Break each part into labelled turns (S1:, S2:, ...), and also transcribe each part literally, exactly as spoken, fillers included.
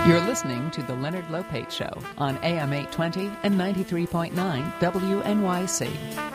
S1: You're listening to The Leonard Lopate Show on A M eight twenty and ninety-three point nine W N Y C.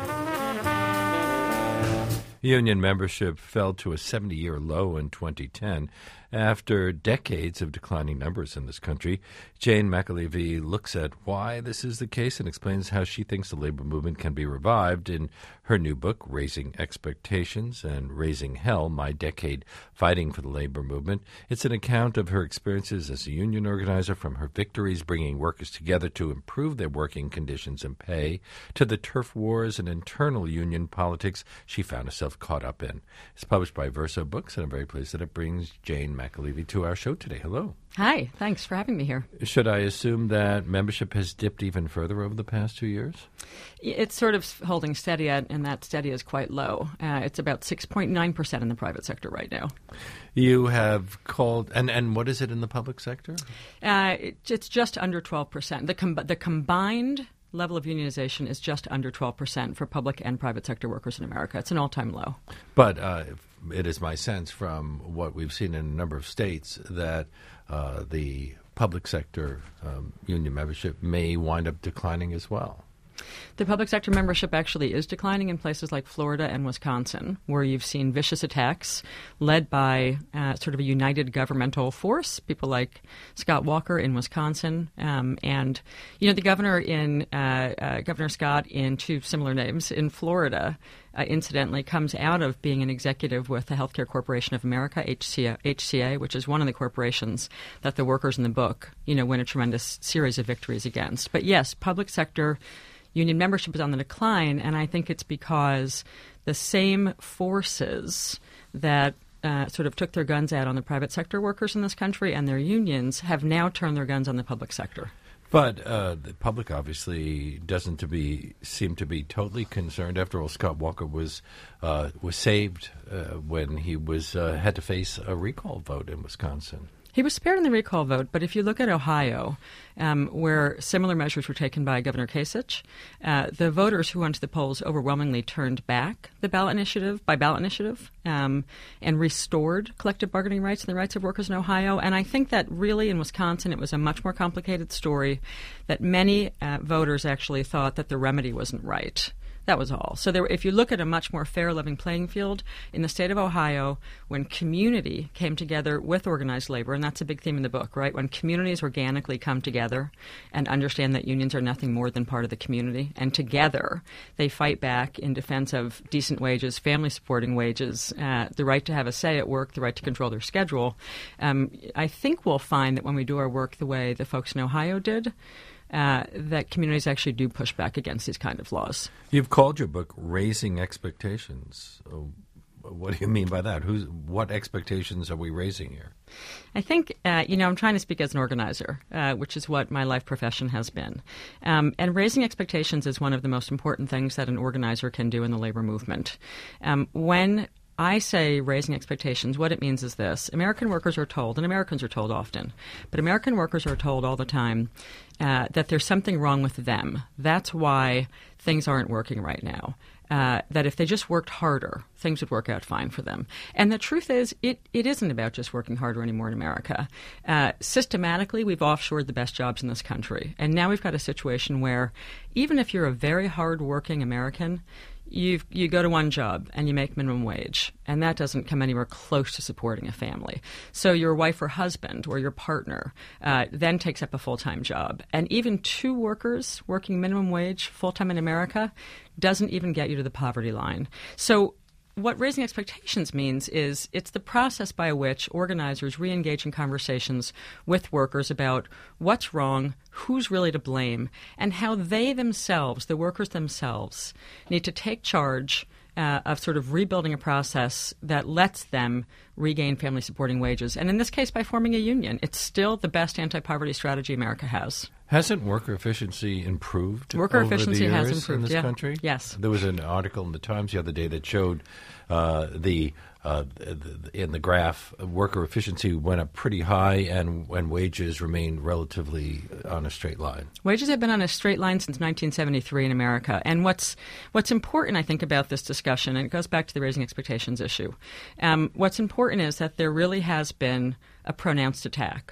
S2: Union membership fell to a seventy-year low in twenty ten. After decades of declining numbers in this country, Jane McAlevey looks at why this is the case and explains how she thinks the labor movement can be revived in her new book, Raising Expectations and Raising Hell, My Decade Fighting for the Labor Movement. It's an account of her experiences as a union organizer, from her victories bringing workers together to improve their working conditions and pay, to the turf wars and internal union politics she found herself caught up in. It's published by Verso Books, and I'm very pleased that it brings Jane McAlevey to our show today. Hello.
S3: Hi. Thanks for having me here.
S2: Should I assume that membership has dipped even further over the past two years?
S3: It's sort of holding steady, at, and that steady is quite low. Uh, it's about six point nine percent in the private sector right now.
S2: You have called, and, and what is it in the public sector?
S3: Uh, it, it's just under twelve percent. The, com- the combined level of unionization is just under twelve percent for public and private sector workers in America. It's an all-time low.
S2: But uh, it is my sense from what we've seen in a number of states that uh, the public sector um, union membership may wind up declining as well.
S3: The public sector membership actually is declining in places like Florida and Wisconsin, where you've seen vicious attacks led by uh, sort of a united governmental force, people like Scott Walker in Wisconsin. Um, and, you know, the governor in uh, uh, Governor Scott, in two similar names, in Florida, uh, incidentally, comes out of being an executive with the Healthcare Corporation of America, H C A, H C A, which is one of the corporations that the workers in the book, you know, win a tremendous series of victories against. But yes, public sector union membership is on the decline, and I think it's because the same forces that uh, sort of took their guns out on the private sector workers in this country and their unions have now turned their guns on the public sector.
S2: But uh, the public obviously doesn't to be seem to be totally concerned. After all, Scott Walker was uh, was saved uh, when he was uh, had to face a recall vote in Wisconsin.
S3: He was spared in the recall vote, but if you look at Ohio, um, where similar measures were taken by Governor Kasich, uh, the voters who went to the polls overwhelmingly turned back the ballot initiative by ballot initiative um, and restored collective bargaining rights and the rights of workers in Ohio. And I think that really in Wisconsin it was a much more complicated story, that many uh, voters actually thought that the remedy wasn't right. That was all. So there, if you look at a much more fair living playing field in the state of Ohio, when community came together with organized labor, and that's a big theme in the book, right? When communities organically come together and understand that unions are nothing more than part of the community, and together they fight back in defense of decent wages, family supporting wages, uh, the right to have a say at work, the right to control their schedule, um, I think we'll find that when we do our work the way the folks in Ohio did, Uh, that communities actually do push back against these kind of laws.
S2: You've called your book Raising Expectations. Uh, what do you mean by that? Who's, what expectations are we raising here?
S3: I think, uh, you know, I'm trying to speak as an organizer, uh, which is what my life profession has been. Um, and raising expectations is one of the most important things that an organizer can do in the labor movement. Um, when I say raising expectations, what it means is this. American workers are told, and Americans are told often, but American workers are told all the time uh, that there's something wrong with them. That's why things aren't working right now. Uh, that if they just worked harder, things would work out fine for them. And the truth is, it, it isn't about just working harder anymore in America. Uh, systematically, we've offshored the best jobs in this country. And now we've got a situation where even if you're a very hard-working American, You you go to one job and you make minimum wage, and that doesn't come anywhere close to supporting a family. So your wife or husband or your partner uh, then takes up a full-time job. And even two workers working minimum wage full-time in America doesn't even get you to the poverty line. So what raising expectations means is it's the process by which organizers re-engage in conversations with workers about what's wrong, who's really to blame, and how they themselves, the workers themselves, need to take charge uh, of sort of rebuilding a process that lets them regain family-supporting wages. And in this case, by forming a union. It's still the best anti-poverty strategy America has.
S2: Hasn't worker efficiency improved
S3: worker
S2: over
S3: efficiency
S2: the years
S3: has improved,
S2: in this
S3: yeah.
S2: country?
S3: Yes.
S2: There was an article in the Times the other day that showed uh, the, uh, the in the graph, worker efficiency went up pretty high, and when wages remained relatively on a straight line.
S3: Wages have been on a straight line since nineteen seventy-three in America. And what's what's important, I think, about this discussion, and it goes back to the raising expectations issue, um, what's important is that there really has been a pronounced attack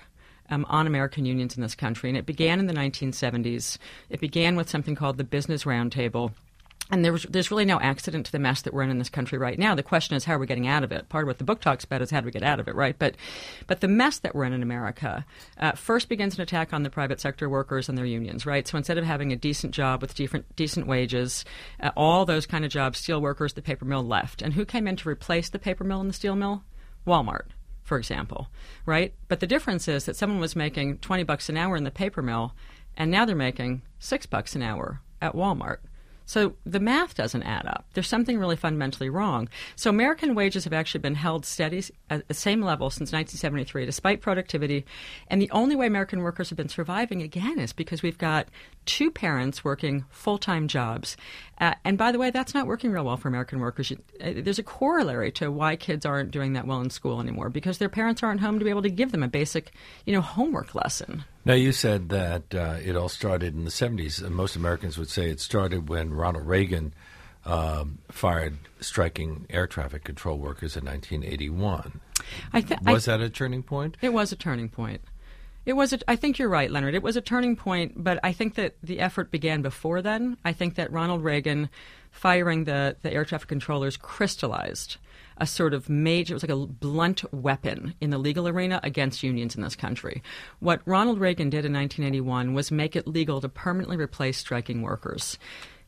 S3: um, on American unions in this country. And it began in the nineteen seventies. It began with something called the Business Roundtable. And there was, there's really no accident to the mess that we're in in this country right now. The question is, how are we getting out of it? Part of what the book talks about is how do we get out of it, right? But but the mess that we're in in America uh, first begins an attack on the private sector workers and their unions, right? So instead of having a decent job with different, decent wages, uh, all those kind of jobs, steel workers, the paper mill left. And who came in to replace the paper mill and the steel mill? Walmart, for example, right? But the difference is that someone was making twenty bucks an hour in the paper mill, and now they're making six bucks an hour at Walmart. So the math doesn't add up. There's something really fundamentally wrong. So American wages have actually been held steady at the same level since nineteen seventy-three, despite productivity. And the only way American workers have been surviving, again, is because we've got two parents working full-time jobs. Uh, and by the way, that's not working real well for American workers. Uh, there's a corollary to why kids aren't doing that well in school anymore, because their parents aren't home to be able to give them a basic, you know, homework lesson.
S2: Now, you said that uh, it all started in the seventies. Uh, most Americans would say it started when Ronald Reagan um, fired striking air traffic control workers in nineteen eighty-one. I th- was I, that a turning point?
S3: It was a turning point. It was. A, I think you're right, Leonard. It was a turning point, but I think that the effort began before then. I think that Ronald Reagan firing the, the air traffic controllers crystallized a sort of major, it was like a blunt weapon in the legal arena against unions in this country. What Ronald Reagan did in nineteen eighty-one was make it legal to permanently replace striking workers.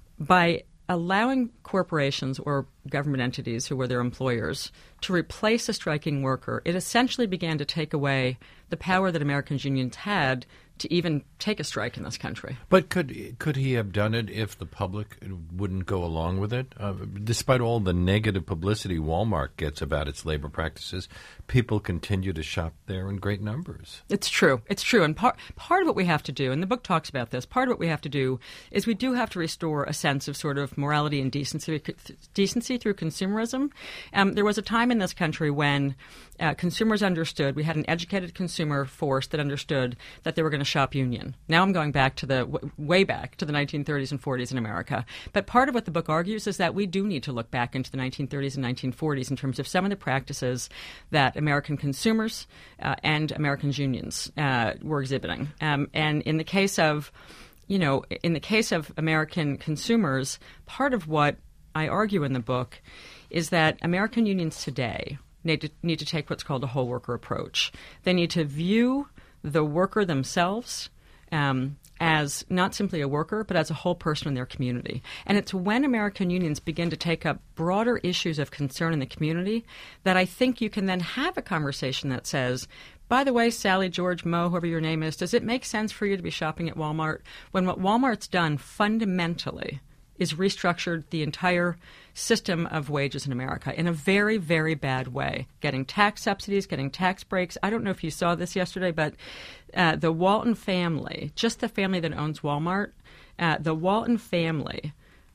S3: By allowing corporations or government entities who were their employers to replace a striking worker, it essentially began to take away the power that Americans' unions had to even take a strike in this country.
S2: But could could he have done it if the public wouldn't go along with it? Uh, despite all the negative publicity Walmart gets about its labor practices, people continue to shop there in great numbers.
S3: It's true. It's true. And part part of what we have to do, and the book talks about this, part of what we have to do is we do have to restore a sense of sort of morality and decency, decency through consumerism. Um, there was a time in this country when uh, consumers understood, we had an educated consumer force that understood that they were going to shop union. Now I'm going back to the w- way back to the nineteen thirties and forties in America. But part of what the book argues is that we do need to look back into the nineteen thirties and nineteen forties in terms of some of the practices that American consumers uh, and Americans' unions uh, were exhibiting. Um, and in the case of, you know, in the case of American consumers, part of what I argue in the book is that American unions today need to, need to take what's called a whole worker approach. They need to view the worker themselves um, as not simply a worker, but as a whole person in their community. And it's when American unions begin to take up broader issues of concern in the community that I think you can then have a conversation that says, by the way, Sally, George, Mo, whoever your name is, does it make sense for you to be shopping at Walmart when what Walmart's done fundamentally is restructured the entire system of wages in America in a very, very bad way, getting tax subsidies, getting tax breaks. I don't know if you saw this yesterday, but uh, the Walton family, just the family that owns Walmart, uh, the Walton family,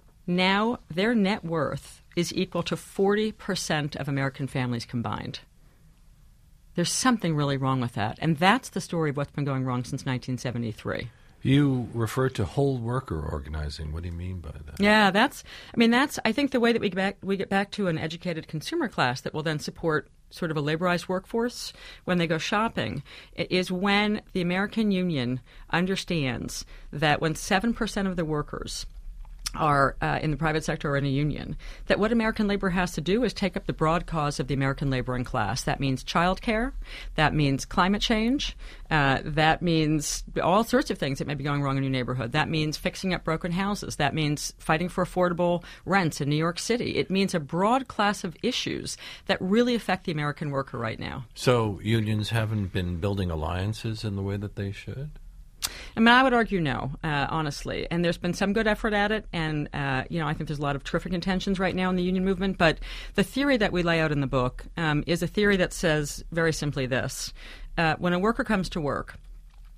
S3: now their net worth is equal to forty percent of American families combined. There's something really wrong with that. And that's the story of what's been going wrong since nineteen seventy-three.
S2: You refer to whole worker organizing. What do you mean by that?
S3: Yeah, that's, I mean, that's, I think the way that we get back, we get back to an educated consumer class that will then support sort of a laborized workforce when they go shopping is when the American Union understands that when seven percent of the workers are uh, in the private sector or in a union, that what American labor has to do is take up the broad cause of the American laboring class. That means childcare. That means climate change. Uh, that means all sorts of things that may be going wrong in your neighborhood. That means fixing up broken houses. That means fighting for affordable rents in New York City. It means a broad class of issues that really affect the American worker right now.
S2: So unions haven't been building alliances in the way that they should?
S3: I mean, I would argue no, uh, honestly. And there's been some good effort at it. And, uh, you know, I think there's a lot of terrific intentions right now in the union movement. But the theory that we lay out in the book um, is a theory that says very simply this. Uh, when a worker comes to work,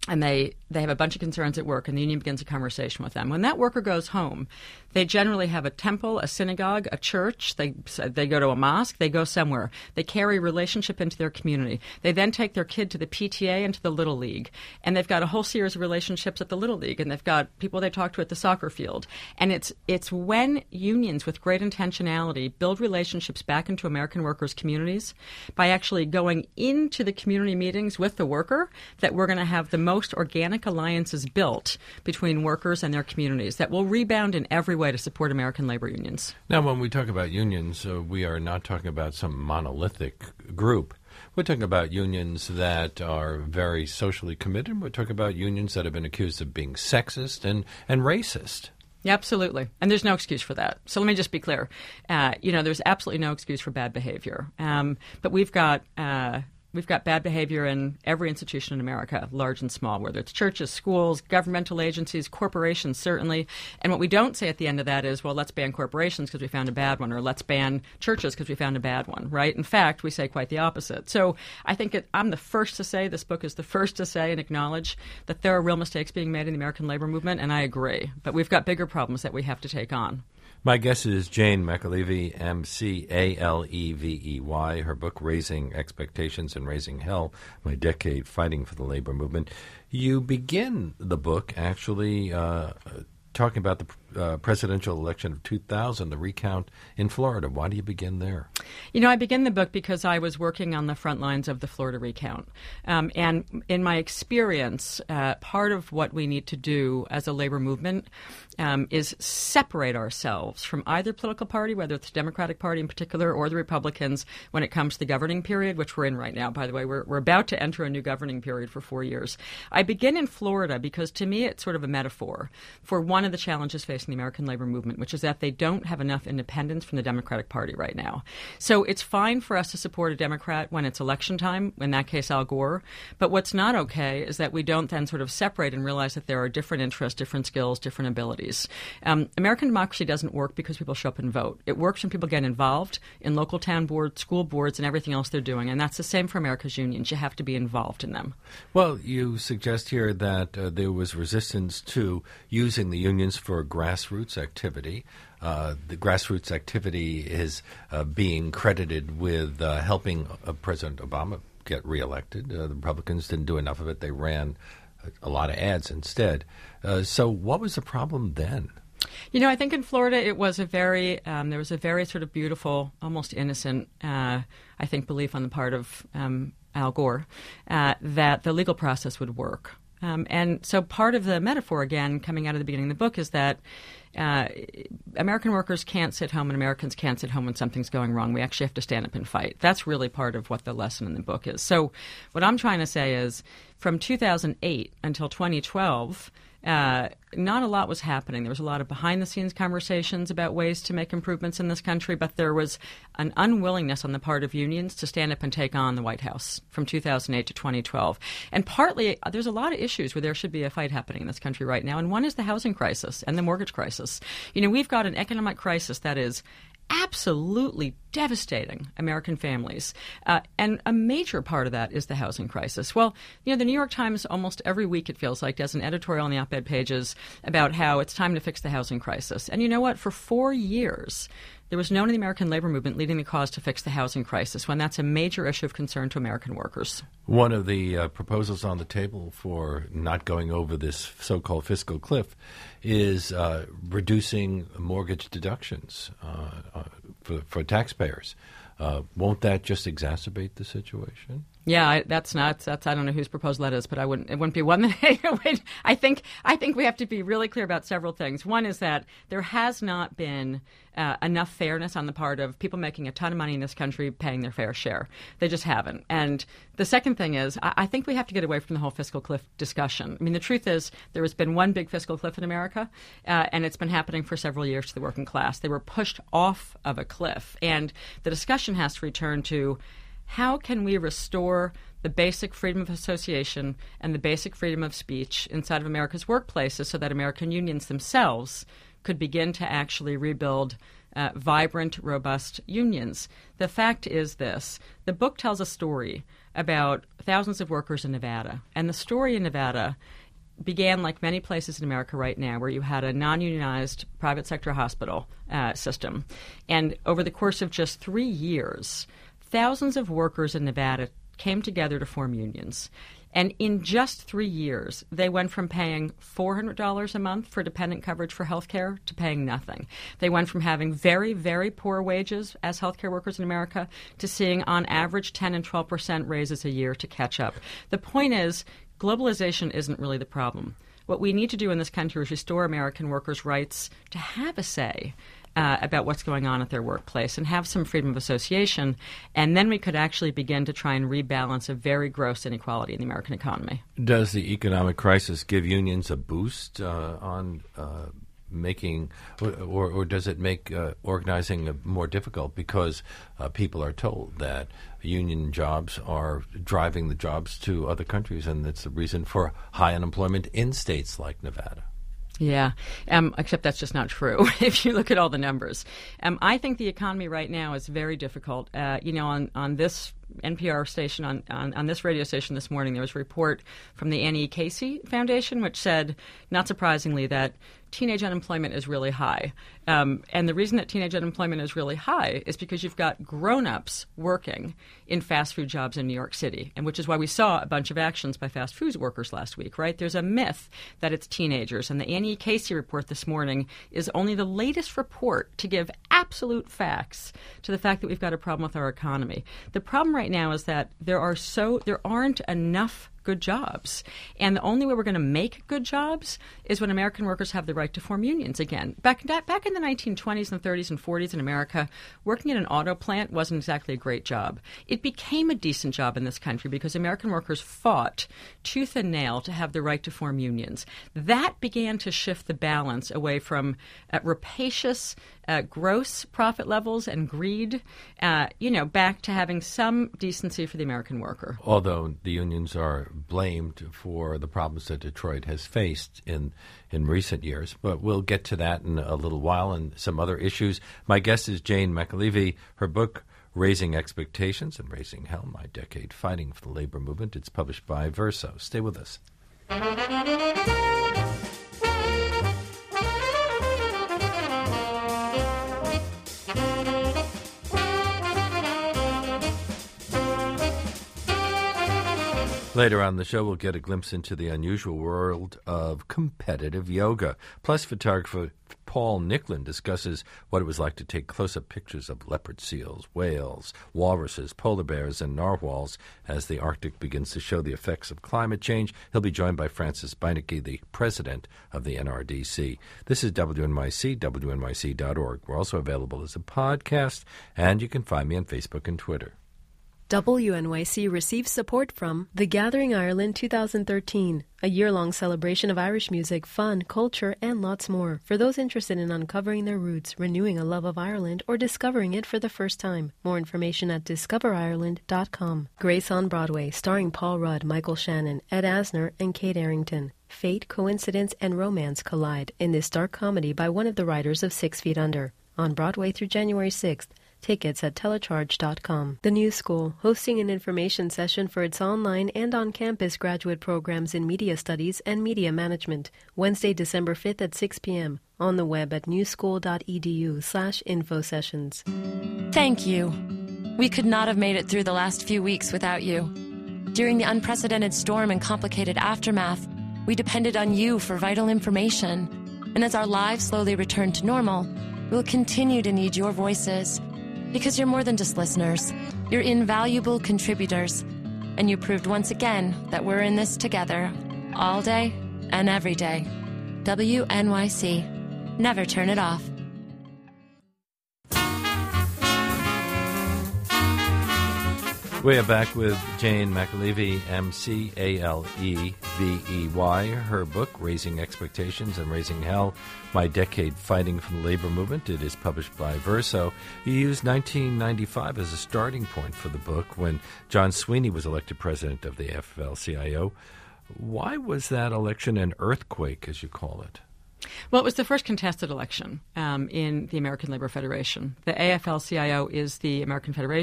S3: and they, they have a bunch of concerns at work, and the union begins a conversation with them. When that worker goes home, they generally have a temple, a synagogue, a church. They they go to a mosque. They go somewhere. They carry relationship into their community. They then take their kid to the P T A and to the Little League. And they've got a whole series of relationships at the Little League. And they've got people they talk to at the soccer field. And it's it's when unions with great intentionality build relationships back into American workers' communities by actually going into the community meetings with the worker that we're going to have the most organic alliances built between workers and their communities that will rebound in every way to support American labor unions.
S2: Now, when we talk about unions, uh, we are not talking about some monolithic group. We're talking about unions that are very socially committed. We're talking about unions that have been accused of being sexist and, and racist.
S3: Yeah, absolutely. And there's no excuse for that. So let me just be clear. Uh, you know, there's absolutely no excuse for bad behavior. Um, but we've got... Uh, We've got bad behavior in every institution in America, large and small, whether it's churches, schools, governmental agencies, corporations, certainly. And what we don't say at the end of that is, well, let's ban corporations because we found a bad one, or let's ban churches because we found a bad one, right? In fact, we say quite the opposite. So I think it, I'm the first to say, this book is the first to say and acknowledge that there are real mistakes being made in the American labor movement, and I agree. But we've got bigger problems that we have to take on.
S2: My guest is Jane McAlevey, M C A L E V E Y. Her book, Raising Expectations and Raising Hell, My Decade Fighting for the Labor Movement. You begin the book actually uh, talking about the uh, presidential election of two thousand, the recount in Florida. Why do you begin there?
S3: You know, I begin the book because I was working on the front lines of the Florida recount. Um, and in my experience, uh, part of what we need to do as a labor movement um, is separate ourselves from either political party, whether it's the Democratic Party in particular or the Republicans, when it comes to the governing period, which we're in right now, by the way. We're, we're about to enter a new governing period for four years. I begin in Florida because, to me, it's sort of a metaphor for one of the challenges facing the American labor movement, which is that they don't have enough independence from the Democratic Party right now. So it's fine for us to support a Democrat when it's election time, in that case Al Gore, but what's not okay is that we don't then sort of separate and realize that there are different interests, different skills, different abilities. Um, American democracy doesn't work because people show up and vote. It works when people get involved in local town boards, school boards, and everything else they're doing, and that's the same for America's unions. You have to be involved in them.
S2: Well, you suggest here that uh, there was resistance to using the unions for grassroots activity. Uh, the grassroots activity is uh, being credited with uh, helping uh, President Obama get reelected. Uh, the Republicans didn't do enough of it. They ran a, a lot of ads instead. Uh, so what was the problem then?
S3: You know, I think in Florida it was a very, um, there was a very sort of beautiful, almost innocent, uh, I think, belief on the part of um, Al Gore uh, that the legal process would work. Um, and so part of the metaphor, again, coming out of the beginning of the book, is that uh, American workers can't sit home and Americans can't sit home when something's going wrong. We actually have to stand up and fight. That's really part of what the lesson in the book is. So what I'm trying to say is from two thousand eight until twenty twelve, Uh, not a lot was happening. There was a lot of behind-the-scenes conversations about ways to make improvements in this country, but there was an unwillingness on the part of unions to stand up and take on the White House from two thousand eight to twenty twelve. And partly, there's a lot of issues where there should be a fight happening in this country right now, and one is the housing crisis and the mortgage crisis. You know, we've got an economic crisis that is absolutely devastating American families. Uh, and a major part of that is the housing crisis. Well, you know, the New York Times almost every week, it feels like, does an editorial on the op-ed pages about how it's time to fix the housing crisis. And you know what? For four years, there was no one in the American labor movement leading the cause to fix the housing crisis, when that's a major issue of concern to American workers.
S2: One of the uh, proposals on the table for not going over this so-called fiscal cliff is uh, reducing mortgage deductions uh, uh, for, for taxpayers. Uh, won't that just exacerbate the situation?
S3: Yeah, I, that's not. That's I don't know whose proposal that is, but I wouldn't. It wouldn't be one that I would. I think. I think we have to be really clear about several things. One is that there has not been uh, enough fairness on the part of people making a ton of money in this country paying their fair share. They just haven't. And the second thing is, I, I think we have to get away from the whole fiscal cliff discussion. I mean, the truth is, there has been one big fiscal cliff in America, uh, and it's been happening for several years to the working class. They were pushed off of a cliff, and the discussion has to return to, how can we restore the basic freedom of association and the basic freedom of speech inside of America's workplaces so that American unions themselves could begin to actually rebuild uh, vibrant, robust unions? The fact is this. The book tells a story about thousands of workers in Nevada. And the story in Nevada began like many places in America right now, where you had a non-unionized private sector hospital uh, system. And over the course of just three years, thousands of workers in Nevada came together to form unions. And in just three years, they went from paying four hundred dollars a month for dependent coverage for health care to paying nothing. They went from having very, very poor wages as healthcare workers in America to seeing on average ten and twelve percent raises a year to catch up. The point is, globalization isn't really the problem. What we need to do in this country is restore American workers' rights to have a say uh, about what's going on at their workplace and have some freedom of association, and then we could actually begin to try and rebalance a very gross inequality in the American economy.
S2: Does the economic crisis give unions a boost uh, on uh, making, or, or does it make uh, organizing more difficult because uh, people are told that union jobs are driving the jobs to other countries, and that's the reason for high unemployment in states like Nevada?
S3: Yeah, um, except that's just not true if you look at all the numbers. Um, I think the economy right now is very difficult. Uh, you know, on, on this N P R station, on, on, on this radio station this morning, there was a report from the Annie Casey Foundation, which said, not surprisingly, that teenage unemployment is really high. Um, and the reason that teenage unemployment is really high is because you've got grown-ups working in fast food jobs in New York City, and which is why we saw a bunch of actions by fast food workers last week, right? There's a myth that it's teenagers, and the Annie Casey report this morning is only the latest report to give absolute facts to the fact that we've got a problem with our economy. The problem right now is that there are so there aren't enough good jobs. And the only way we're going to make good jobs is when American workers have the right to form unions again. Back, back in the nineteen twenties and thirties and forties in America, working in an auto plant wasn't exactly a great job. It became a decent job in this country because American workers fought tooth and nail to have the right to form unions. That began to shift the balance away from uh, rapacious, uh, gross profit levels and greed, uh, you know, back to having some decency for the American worker.
S2: Although the unions are blamed for the problems that Detroit has faced in in recent years. But we'll get to that in a little while and some other issues. My guest is Jane McAlevey. Her book, Raising Expectations and Raising Hell, My Decade Fighting for the Labor Movement. It's published by Verso. Stay with us. Later on the show, we'll get a glimpse into the unusual world of competitive yoga. Plus, photographer Paul Nicklin discusses what it was like to take close-up pictures of leopard seals, whales, walruses, polar bears, and narwhals as the Arctic begins to show the effects of climate change. He'll be joined by Francis Beinecke, the president of the N R D C. This is W N Y C, W N Y C dot org. We're also available as a podcast, and you can find me on Facebook and Twitter.
S4: W N Y C receives support from The Gathering Ireland two thousand thirteen, a year-long celebration of Irish music, fun, culture, and lots more for those interested in uncovering their roots, renewing a love of Ireland, or discovering it for the first time. More information at discover ireland dot com. Grace on Broadway, starring Paul Rudd, Michael Shannon, Ed Asner, and Kate Arrington. Fate, coincidence, and romance collide in this dark comedy by one of the writers of Six Feet Under. On Broadway through January sixth. Tickets at telecharge dot com. The New School, hosting an information session for its online and on-campus graduate programs in media studies and media management, Wednesday, December fifth at six p.m. On the web at newschool.edu slash info sessions.
S5: Thank you. We could not have made it through the last few weeks without you. During the unprecedented storm and complicated aftermath, we depended on you for vital information. And as our lives slowly return to normal, we'll continue to need your voices. Because you're more than just listeners. You're invaluable contributors. And you proved once again that we're in this together, all day and every day. W N Y C. Never turn it off.
S2: We are back with Jane McAlevey, M C A L E V E Y. Her book, Raising Expectations and Raising Hell, My Decade Fighting for the Labor Movement. It is published by Verso. You used nineteen ninety-five as a starting point for the book when John Sweeney was elected president of the A F L C I O. Why was that election an earthquake, as you call it?
S3: Well, it was the first contested election um, in the American Labor Federation. The A F L C I O is the American Federation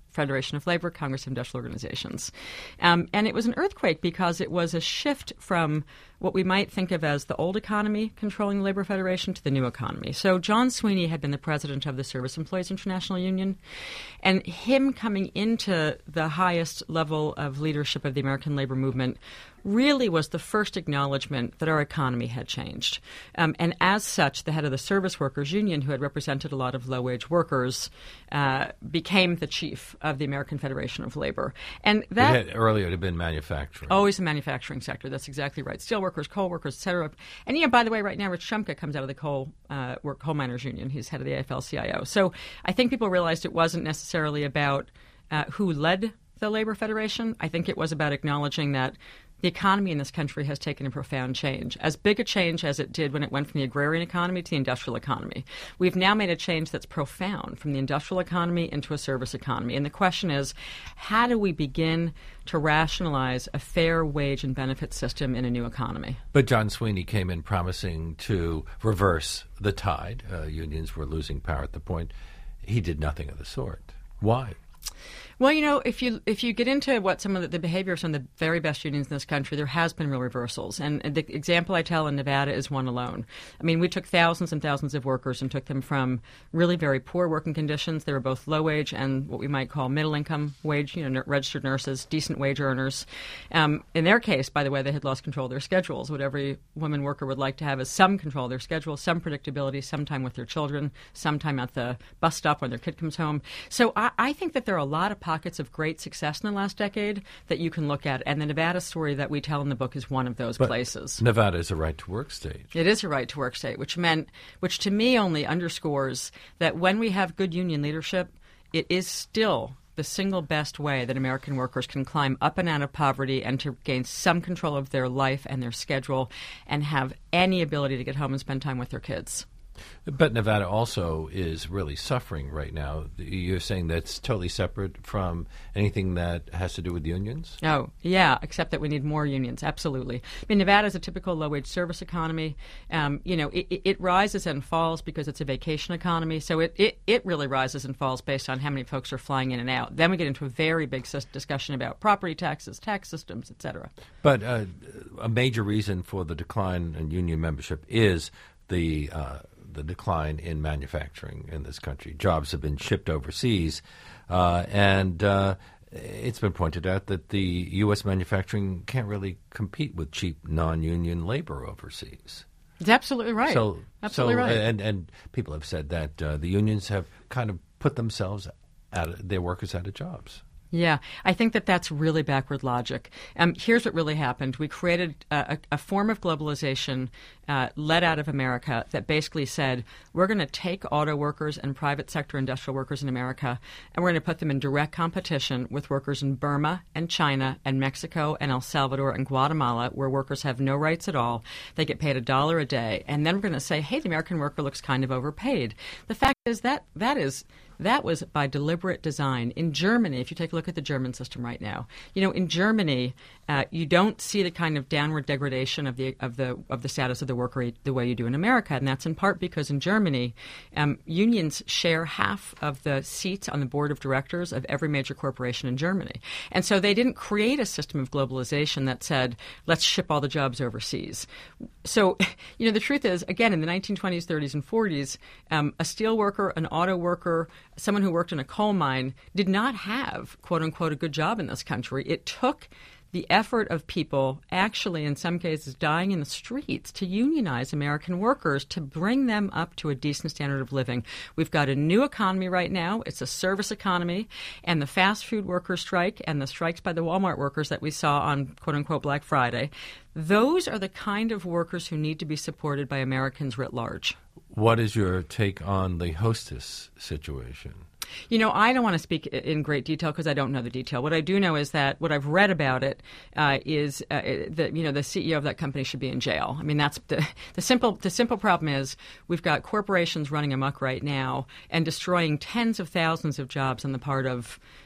S3: Federation of Labor, Congress of Industrial Organizations. Um, and it was an earthquake because it was a shift from what we might think of as the old economy controlling the Labor Federation to the new economy. So John Sweeney had been the president of the Service Employees International Union, and him coming into the highest level of leadership of the American labor movement really was the first acknowledgement that our economy had changed. Um, and as such, the head of the Service Workers Union, who had represented a lot of low-wage workers, uh, became the chief of the American Federation of Labor. And that
S2: it had, earlier it had been manufacturing.
S3: Always the manufacturing sector. That's exactly right. Steel workers, coal workers, et cetera. And, you know, by the way, right now, Rich Shumka comes out of the coal uh, work, coal miners union. He's head of the A F L C I O. So I think people realized it wasn't necessarily about uh, who led the Labor Federation. I think it was about acknowledging that the economy in this country has taken a profound change, as big a change as it did when it went from the agrarian economy to the industrial economy. We've now made a change that's profound from the industrial economy into a service economy. And the question is, how do we begin to rationalize a fair wage and benefit system in a new economy?
S2: But John Sweeney came in promising to reverse the tide. Uh, unions were losing power at the point. He did nothing of the sort. Why?
S3: Well, you know, if you if you get into what some of the, the behavior of some of the very best unions in this country, there has been real reversals. And the example I tell in Nevada is one alone. I mean, we took thousands and thousands of workers and took them from really very poor working conditions. They were both low wage and what we might call middle income wage, you know, registered nurses, decent wage earners. Um, in their case, by the way, they had lost control of their schedules. What every woman worker would like to have is some control of their schedule, some predictability, some time with their children, some time at the bus stop when their kid comes home. So I, I think that there are a lot of pockets of great success in the last decade that you can look at, and the Nevada story that we tell in the book is one of those
S2: but
S3: places.
S2: Nevada is a right-to-work state.
S3: It is a right-to-work state, which meant, which to me only underscores that when we have good union leadership, it is still the single best way that American workers can climb up and out of poverty and to gain some control of their life and their schedule and have any ability to get home and spend time with their kids.
S2: But Nevada also is really suffering right now. You're saying that's totally separate from anything that has to do with unions?
S3: Oh, yeah, except that we need more unions, absolutely. I mean, Nevada is a typical low-wage service economy. Um, you know, it, it rises and falls because it's a vacation economy, so it, it, it really rises and falls based on how many folks are flying in and out. Then we get into a very big discussion about property taxes, tax systems, et cetera.
S2: But uh, a major reason for the decline in union membership is the uh, the decline in manufacturing in this country. Jobs have been shipped overseas, uh, and uh, it's been pointed out that the U S manufacturing can't really compete with cheap non-union labor overseas.
S3: It's absolutely right.
S2: So,
S3: absolutely
S2: so,
S3: right.
S2: And, and people have said that uh, the unions have kind of put themselves out of, their workers out of jobs.
S3: Yeah, I think that that's really backward logic. Um, here's what really happened. We created a, a, a form of globalization uh, led out of America that basically said, we're going to take auto workers and private sector industrial workers in America, and we're going to put them in direct competition with workers in Burma and China and Mexico and El Salvador and Guatemala, where workers have no rights at all. They get paid a dollar a day. And then we're going to say, hey, the American worker looks kind of overpaid. The fact is that that is... That was by deliberate design. In Germany, if you take a look at the German system right now, you know, in Germany, uh, you don't see the kind of downward degradation of the of the of the status of the worker the way you do in America, and that's in part because in Germany, um, unions share half of the seats on the board of directors of every major corporation in Germany, and so they didn't create a system of globalization that said, let's ship all the jobs overseas. So, you know, the truth is, again, in the nineteen twenties, thirties, and forties, um, a steel worker, an auto worker, someone who worked in a coal mine did not have, quote unquote, a good job in this country. It took the effort of people actually, in some cases, dying in the streets to unionize American workers to bring them up to a decent standard of living. We've got a new economy right now. It's a service economy. And the fast food workers strike and the strikes by the Walmart workers that we saw on, quote unquote, Black Friday, those are the kind of workers who need to be supported by Americans writ large.
S2: What is your take on the hostess situation?
S3: You know, I don't want to speak in great detail because I don't know the detail. What I do know is that what I've read about it uh, is uh, that, you know, the C E O of that company should be in jail. I mean, that's the, the simple the simple problem is we've got corporations running amok right now and destroying tens of thousands of jobs on the part of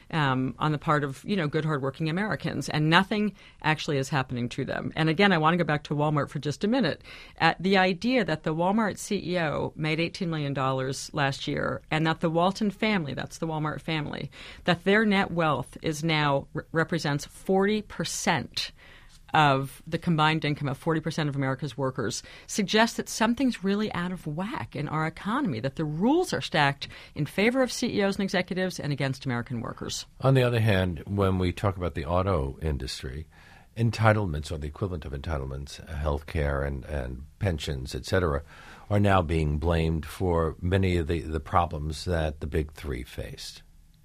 S3: um, on the part of, you know, good, hardworking Americans, and nothing actually is happening to them. And again, I want to go back to Walmart for just a minute. Uh, the idea that the Walmart C E O made eighteen million dollars last year, and that the Walton family, that's the Walmart family, that their net wealth is now re- represents forty percent of the combined income of forty percent of America's workers, suggests that something's really out of whack in our economy, that the rules are stacked in favor of C E Os and executives and against American workers.
S2: On the other hand, when we talk about the auto industry, entitlements, or the equivalent of entitlements, health care and, and pensions, et cetera, are now being blamed for many of the, the problems that the big three faced.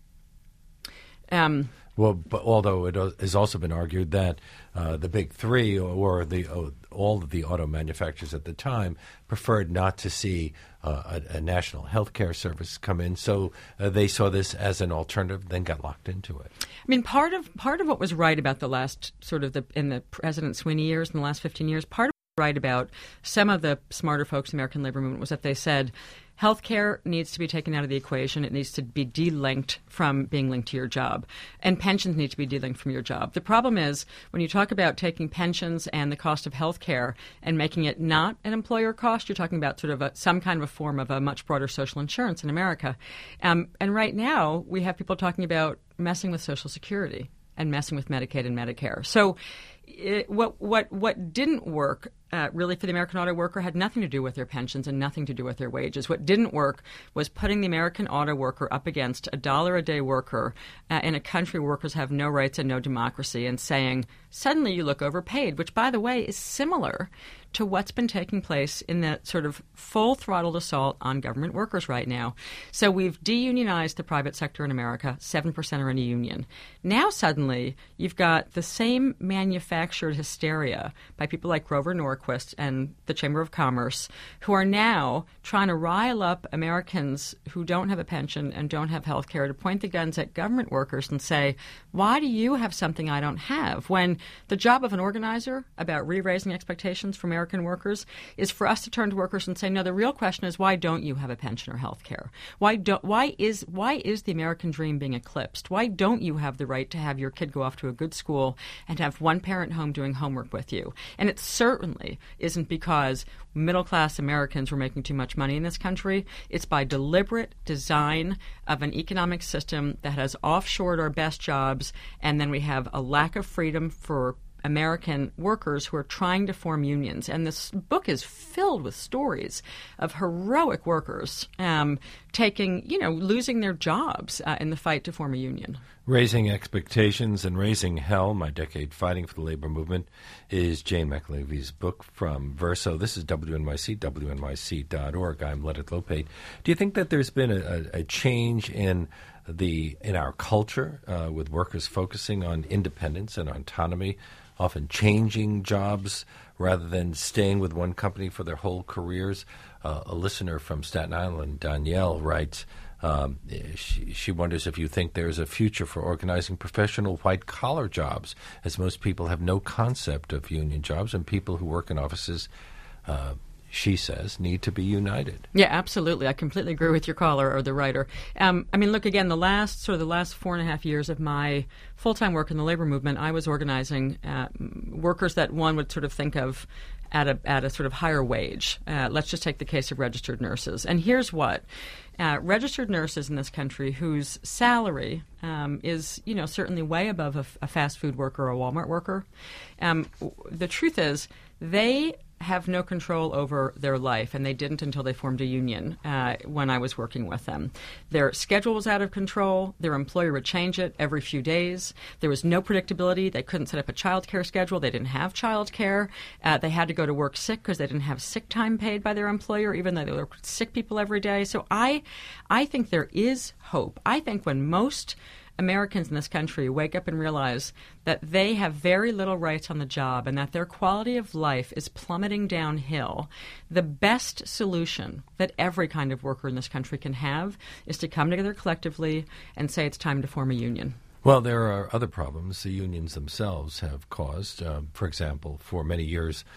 S3: Um,
S2: well, but although it has also been argued that uh, the big three, or the uh, all of the auto manufacturers at the time, preferred not to see uh, a, a national health care service come in, so uh, they saw this as an alternative, then got locked into it.
S3: I mean, part of part of what was right about the last sort of the in the President Sweeney years, in the last fifteen years, part of what was right about some of the smarter folks in the American labor movement was that they said, healthcare needs to be taken out of the equation. It needs to be de-linked from being linked to your job. And pensions need to be de-linked from your job. The problem is when you talk about taking pensions and the cost of healthcare and making it not an employer cost, you're talking about sort of a, some kind of a form of a much broader social insurance in America. Um, and right now we have people talking about messing with Social Security and messing with Medicaid and Medicare. So it, what what what didn't work uh, really for the American auto worker had nothing to do with their pensions and nothing to do with their wages. What didn't work was putting the American auto worker up against a dollar a day worker uh, in a country where workers have no rights and no democracy, and saying suddenly you look overpaid, which, by the way, is similar to what's been taking place in the sort of full-throttled assault on government workers right now. So we've deunionized the private sector in America. seven percent are in a union. Now suddenly you've got the same manufactured hysteria by people like Grover Norquist and the Chamber of Commerce, who are now trying to rile up Americans who don't have a pension and don't have health care to point the guns at government workers and say, why do you have something I don't have? When the job of an organizer about re-raising expectations for American workers is for us to turn to workers and say, no, the real question is, why don't you have a pension or health care? Why don't, why is, why is the American dream being eclipsed? Why don't you have the right to have your kid go off to a good school and have one parent home doing homework with you? And it certainly isn't because middle-class Americans were making too much money in this country. It's by deliberate design of an economic system that has offshored our best jobs, and then we have a lack of freedom for American workers who are trying to form unions. And this book is filled with stories of heroic workers um, taking, you know, losing their jobs uh, in the fight to form a union.
S2: Raising Expectations and Raising Hell, My Decade Fighting for the Labor Movement, is Jane McAlevy's book from Verso. This is W N Y C, W N Y C dot org. I'm Leonard Lopate. Do you think that there's been a, a change in the in our culture uh, with workers focusing on independence and autonomy, often changing jobs rather than staying with one company for their whole careers? Uh, a listener from Staten Island, Danielle, writes, um, she, she wonders if you think there's a future for organizing professional white-collar jobs, as most people have no concept of union jobs, and people who work in offices, uh, she says, need to be united.
S3: Yeah, absolutely. I completely agree with your caller or the writer. Um, I mean, look, again, the last sort of the last four and a half years of my full-time work in the labor movement, I was organizing uh, workers that one would sort of think of at a at a sort of higher wage. Uh, let's just take the case of registered nurses. And here's what. Uh, registered nurses in this country whose salary um, is, you know, certainly way above a, a fast food worker or a Walmart worker. Um, the truth is they have no control over their life, and they didn't until they formed a union uh, when I was working with them. Their schedule was out of control. Their employer would change it every few days. There was no predictability. They couldn't set up a child care schedule. They didn't have child care. Uh, they had to go to work sick because they didn't have sick time paid by their employer, even though they were sick people every day. So I, I think there is hope. I think when most Americans in this country wake up and realize that they have very little rights on the job and that their quality of life is plummeting downhill, the best solution that every kind of worker in this country can have is to come together collectively and say it's time to form a union.
S2: Well, there are other problems the unions themselves have caused. Uh, for example, for many years,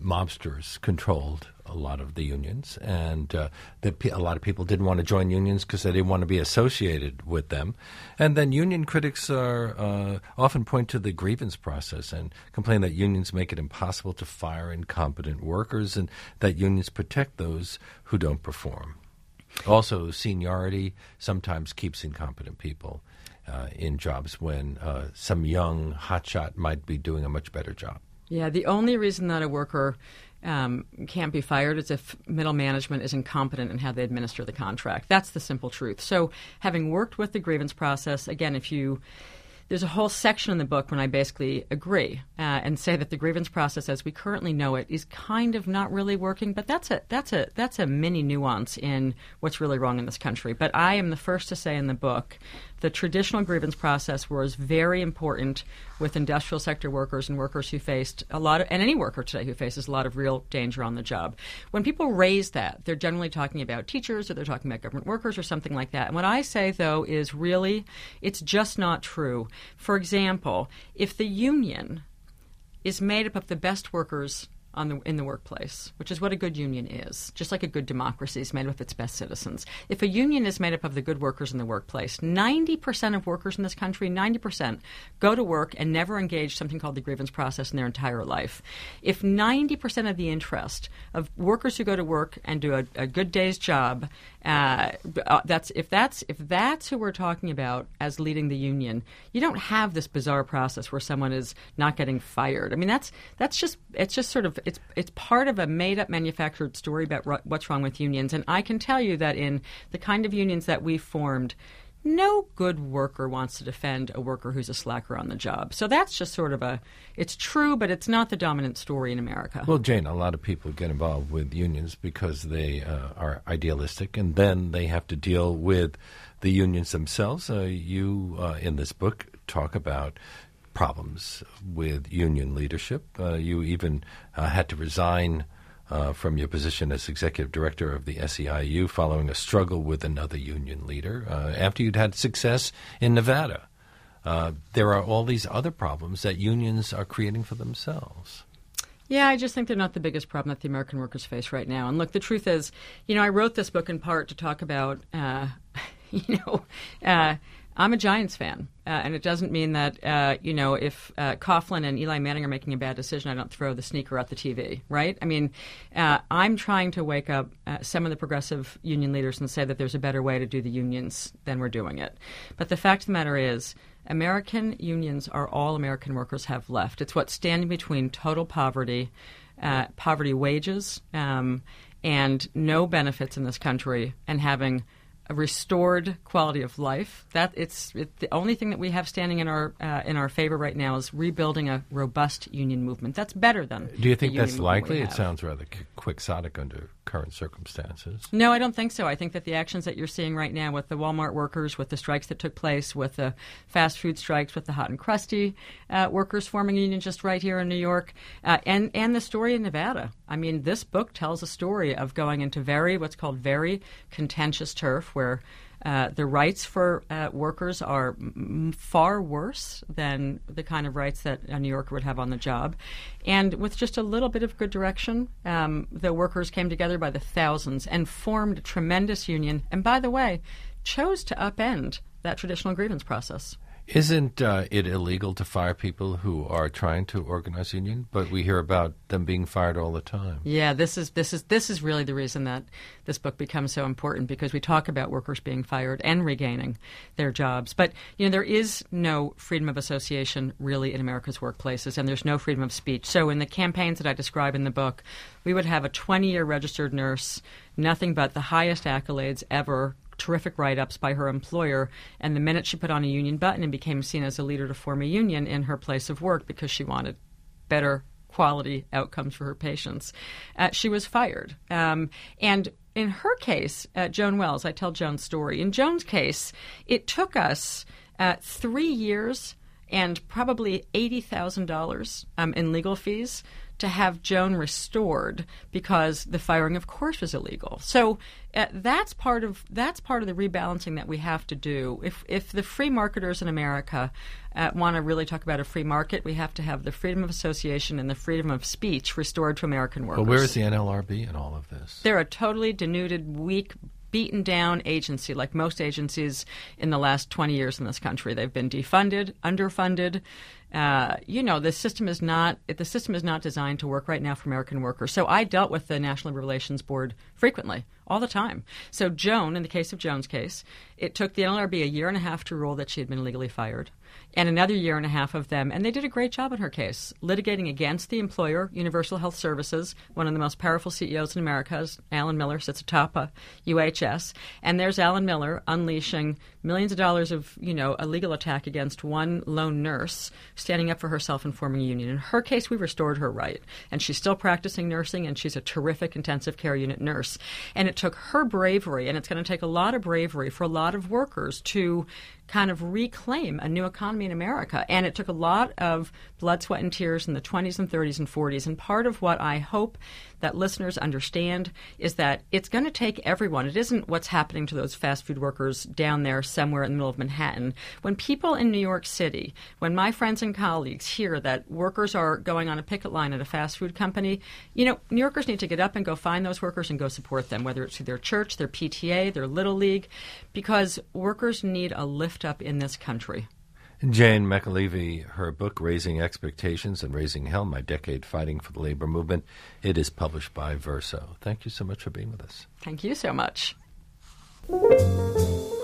S2: mobsters controlled a lot of the unions, and uh, the, a lot of people didn't want to join unions because they didn't want to be associated with them. And then union critics are uh, often point to the grievance process and complain that unions make it impossible to fire incompetent workers and that unions protect those who don't perform. Also, seniority sometimes keeps incompetent people uh, in jobs when uh, some young hotshot might be doing a much better job.
S3: Yeah, the only reason that a worker um, can't be fired is if middle management is incompetent in how they administer the contract. That's the simple truth. So having worked with the grievance process, again, if you there's a whole section in the book when I basically agree uh, and say that the grievance process as we currently know it is kind of not really working, but that's a that's a that's a mini nuance in what's really wrong in this country. But I am the first to say in the book the traditional grievance process was very important with industrial sector workers and workers who faced a lot of, and any worker today who faces a lot of real danger on the job. When people raise that, they're generally talking about teachers or they're talking about government workers or something like that. And what I say, though, is really it's just not true. For example, if the union is made up of the best workers on the, in the workplace, which is what a good union is, just like a good democracy is made up of its best citizens. If a union is made up of the good workers in the workplace, ninety percent of workers in this country, ninety percent, go to work and never engage something called the grievance process in their entire life. If ninety percent of the interest of workers who go to work and do a, a good day's job, uh, that's if that's if that's who we're talking about as leading the union, you don't have this bizarre process where someone is not getting fired. I mean, that's that's just it's just sort of It's it's part of a made-up, manufactured story about ro- what's wrong with unions. And I can tell you that in the kind of unions that we've formed, no good worker wants to defend a worker who's a slacker on the job. So that's just sort of a – it's true, but it's not the dominant story in America.
S2: Well, Jane, a lot of people get involved with unions because they uh, are idealistic, and then they have to deal with the unions themselves. Uh, you, uh, in this book, talk about – problems with union leadership. Uh, you even uh, had to resign uh, from your position as executive director of the S E I U following a struggle with another union leader uh, after you'd had success in Nevada. Uh, there are all these other problems that unions are creating for themselves.
S3: Yeah, I just think they're not the biggest problem that the American workers face right now. And look, the truth is, you know, I wrote this book in part to talk about, uh, you know, uh, I'm a Giants fan, uh, and it doesn't mean that, uh, you know, if uh, Coughlin and Eli Manning are making a bad decision, I don't throw the sneaker at the T V, right? I mean, uh, I'm trying to wake up uh, some of the progressive union leaders and say that there's a better way to do the unions than we're doing it. But the fact of the matter is, American unions are all American workers have left. It's what's standing between total poverty, uh, poverty wages, um, and no benefits in this country, and having a restored quality of life. That it's it, the only thing that we have standing in our uh, in our favor right now is rebuilding a robust union movement. That's better than.
S2: Do you think
S3: the
S2: that's
S3: union
S2: likely?
S3: we
S2: It
S3: have.
S2: sounds rather qu- quixotic under current circumstances.
S3: No, I don't think so. I think that the actions that you're seeing right now with the Walmart workers, with the strikes that took place, with the fast food strikes, with the hot and crusty uh, workers forming a union just right here in New York, uh, and and the story in Nevada. I mean, this book tells a story of going into very what's called very contentious turf, where Uh, the rights for uh, workers are m- far worse than the kind of rights that a New Yorker would have on the job. And with just a little bit of good direction, um, the workers came together by the thousands and formed a tremendous union. And by the way, chose to upend that traditional grievance process.
S2: Isn't uh, it illegal to fire people who are trying to organize a union? But we hear about them being fired all the time.
S3: Yeah, this is this is this is really the reason that this book becomes so important, because we talk about workers being fired and regaining their jobs. But you know, there is no freedom of association really in America's workplaces, and there's no freedom of speech. So in the campaigns that I describe in the book, we would have a twenty-year registered nurse, nothing but the highest accolades ever, terrific write-ups by her employer, and the minute she put on a union button and became seen as a leader to form a union in her place of work because she wanted better quality outcomes for her patients, uh, she was fired. Um, and in her case, uh, Joan Wells, I tell Joan's story. In Joan's case, it took us uh, three years and probably eighty thousand dollars um, in legal fees to have Joan restored because the firing, of course, was illegal. So uh, that's part of that's part of the rebalancing that we have to do. If if the free marketers in America uh, want to really talk about a free market, we have to have the freedom of association and the freedom of speech restored to American workers.
S2: But where is the N L R B in all of this?
S3: They're a totally denuded, weak, beaten down agency, like most agencies in the last twenty years in this country. They've been defunded, underfunded. Uh, you know, the system is not the system is not designed to work right now for American workers. So I dealt with the National Labor Relations Board frequently, all the time. So Joan, in the case of Joan's case, it took the N L R B a year and a half to rule that she had been illegally fired, and another year and a half of them, and they did a great job in her case, litigating against the employer, Universal Health Services, one of the most powerful C E Os in America. Alan Miller sits atop a U H S, and there's Alan Miller unleashing millions of dollars of, you know, a legal attack against one lone nurse standing up for herself and forming a union. In her case, we restored her right, and she's still practicing nursing, and she's a terrific intensive care unit nurse. And it took her bravery, and it's going to take a lot of bravery for a lot of workers to kind of reclaim a new economy in America. And it took a lot of blood, sweat, and tears in the twenties and thirties and forties. And part of what I hope that listeners understand is that it's going to take everyone. It isn't what's happening to those fast food workers down there somewhere in the middle of Manhattan. When people in New York City, when my friends and colleagues hear that workers are going on a picket line at a fast food company, you know, New Yorkers need to get up and go find those workers and go support them, whether it's through their church, their P T A, their Little League, because workers need a lift up in this country.
S2: Jane McAlevey, her book, Raising Expectations and Raising Hell, My Decade Fighting for the Labor Movement, it is published by Verso. Thank you so much for being with us.
S3: Thank you so much.